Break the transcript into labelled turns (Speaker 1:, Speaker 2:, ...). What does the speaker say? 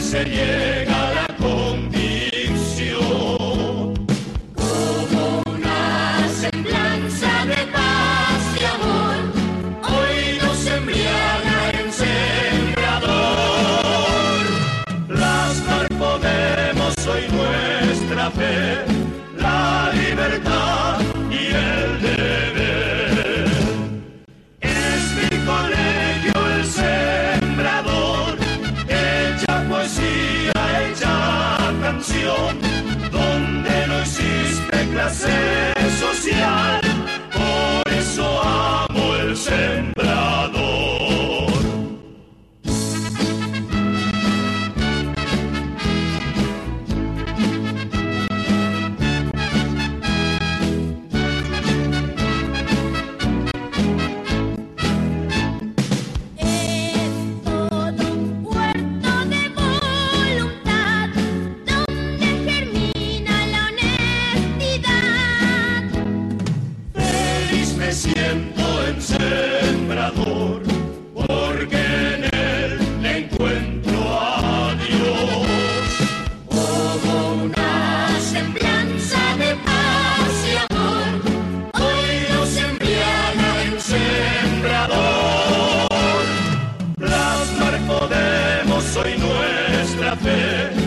Speaker 1: se llega a la convicción.
Speaker 2: Como una semblanza de paz y amor, hoy nos embriaga el sembrador.
Speaker 1: Plasmar podemos hoy nuestra fe, la libertad y el deber. Es mi colegio el sembrador, hecha poesía, hecha canción, donde no existe clase social, por eso amo el sembrador.
Speaker 2: Es todo un huerto de voluntad, donde germina la honestidad.
Speaker 1: Feliz me siento en sembrador, porque en él encuentro a Dios.
Speaker 2: Como una semblanza de paz y amor, hoy nos embriaga el
Speaker 1: Sembrador, plasmar podemos hoy nuestra fe,